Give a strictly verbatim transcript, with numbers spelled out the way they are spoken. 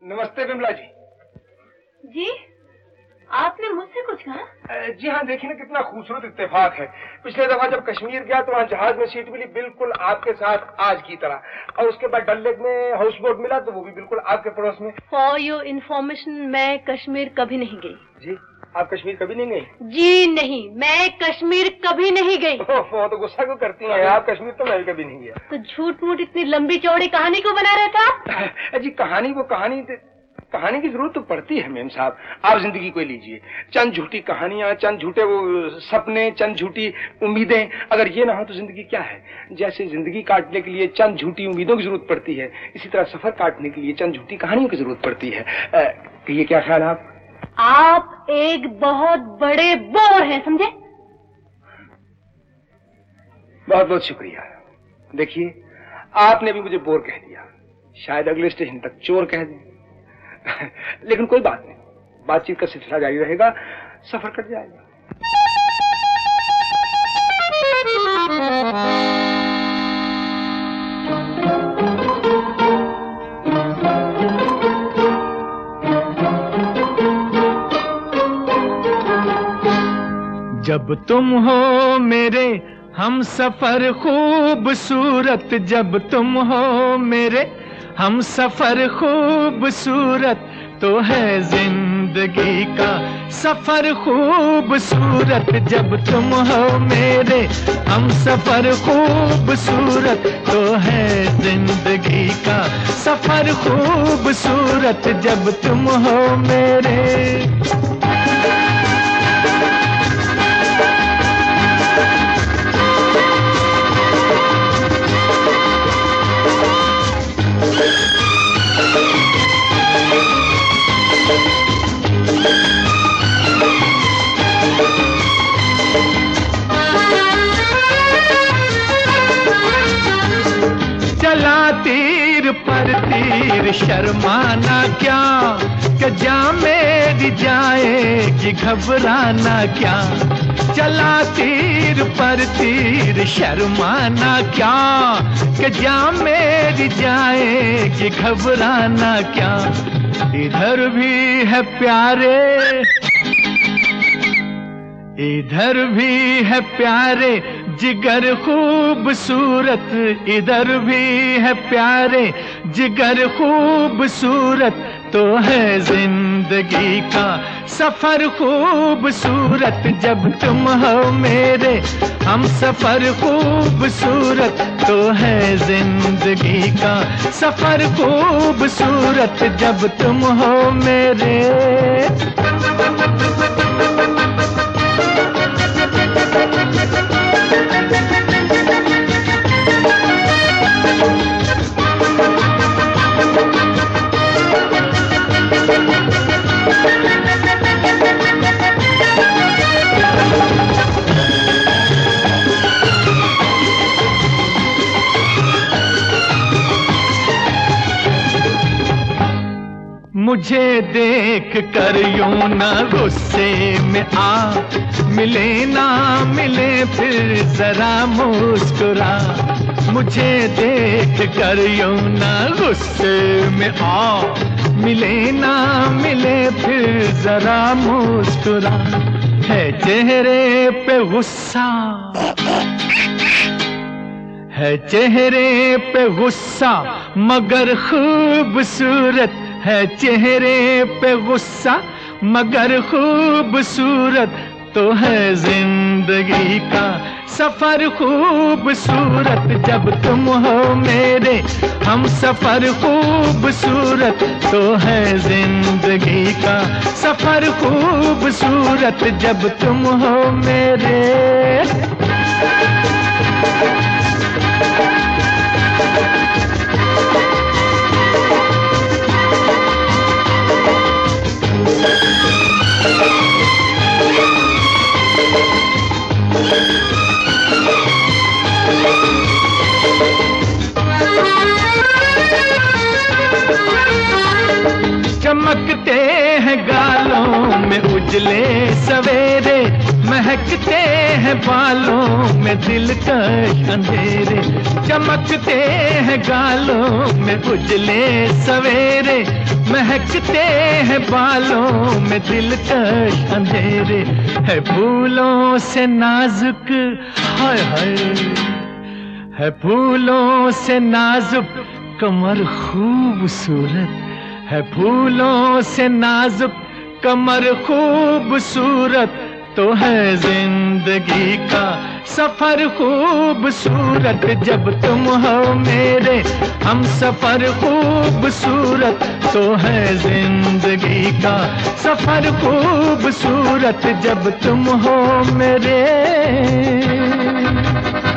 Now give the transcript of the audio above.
नमस्ते विमला जी। जी, आपने मुझसे कुछ कहा? जी हाँ, देखिए ना कितना खूबसूरत इत्तेफाक है। पिछले दफा जब कश्मीर गया तो वहाँ जहाज में सीट मिली बिल्कुल आपके साथ आज की तरह, और उसके बाद डल लेक में हाउस बोट मिला तो वो भी बिल्कुल आपके पड़ोस में। फॉर योर इन्फॉर्मेशन, मैं कश्मीर कभी नहीं गई। जी, आप कश्मीर कभी नहीं गई? जी नहीं, मैं कश्मीर कभी नहीं गई। वो तो गुस्सा क्यों करती हैं आप? कश्मीर तो मैं भी कभी नहीं गया। तो झूठ मूठ इतनी लंबी चौड़ी कहानी क्यों बना रहे थे? जी कहानी वो कहानी कहानी की जरूरत तो पड़ती है मेम साहब। आप जिंदगी को लीजिए, चंद झूठी कहानियां, चंद झूठे वो सपने, चंद झूठी उम्मीदें, अगर ये ना हो तो जिंदगी क्या है। जैसे जिंदगी काटने के लिए चंद झूठी उम्मीदों की जरूरत पड़ती है, इसी तरह सफर काटने के लिए चंद झूठी कहानियों की जरूरत पड़ती है। ये क्या ख्याल आप? आप एक बहुत बड़े बोर हैं, समझे? बहुत बहुत शुक्रिया। देखिए, आपने भी मुझे बोर कह दिया, शायद अगले स्टेशन तक चोर कह दें। लेकिन कोई बात नहीं, बातचीत का सिलसिला जारी रहेगा, सफर कट जाएगा। जब तुम हो मेरे हम सफर खूबसूरत, जब तुम हो मेरे हम सफर खूबसूरत, तो है जिंदगी का सफर खूबसूरत। जब तुम हो मेरे हम सफर खूबसूरत, तो है जिंदगी का सफर खूबसूरत। जब तुम हो मेरे चला तीर पर तीर शर्माना क्या, कि जा मेरी जाएगी घबराना क्या। चला तीर पर तीर शर्माना क्या, कि जा मेरी जाएगी घबराना क्या। इधर भी है प्यारे, इधर भी है प्यारे जिगर खूबसूरत, इधर भी है प्यारे जिगर खूबसूरत, तो है जिंदगी का सफर खूबसूरत। जब तुम हो मेरे हम सफर खूबसूरत, तो है जिंदगी का सफर खूबसूरत। जब तुम हो मेरे मुझे देख कर यूं ना गुस्से में आ, मिले ना मिले फिर जरा मुस्कुरा। मुझे देख कर यूं ना गुस्से में आ, मिले ना मिले फिर जरा मुस्कुरा। है चेहरे पे गुस्सा, है चेहरे पे गुस्सा मगर खूबसूरत, है चेहरे पे गुस्सा मगर खूबसूरत, तो है जिंदगी का सफर खूबसूरत। जब तुम हो मेरे हम सफर खूबसूरत, तो है जिंदगी का सफर खूबसूरत। जब तुम हो मेरे चमकते हैं गालों में उजले सवेरे, महकते हैं बालों में दिलकश अंधेरे, चमकते हैं गालों में उजले सवेरे, महकते हैं बालों में दिलकश अंधेरे। है फूलों से नाजुक, हाय हाय, है फूलों से नाजुक कमर खूबसूरत, है फूलों से नाजुक कमर खूबसूरत, तो है जिंदगी का सफर खूबसूरत। जब तुम हो मेरे हम सफर खूबसूरत, तो है जिंदगी का सफर खूबसूरत। जब तुम हो मेरे